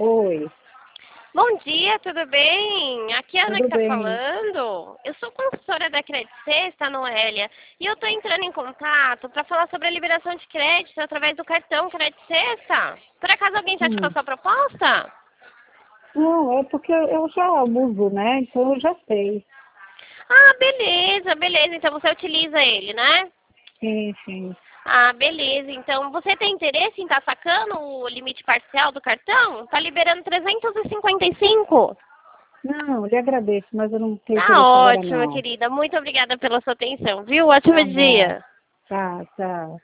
Oi, Bom dia, tudo bem? Aqui é a Ana que tudo tá bem? falando. Eu sou consultora da Credit Sexta, Noélia, e eu tô entrando em contato para falar sobre a liberação de crédito através do cartão Credit Sexta. Por acaso alguém já te Hum. passou a proposta? Não, é porque eu já uso, né? Então eu já sei. Ah, beleza, beleza. Então você utiliza ele, né? Sim, sim. Ah, beleza. Então você tem interesse em estar sacando o limite parcial do cartão? Tá liberando 355. Não, lhe agradeço, mas eu não tenho Tá interesse agora ótimo, não. querida. Muito obrigada pela sua atenção, viu? Ótimo Tá bom. dia. Tá, tchau.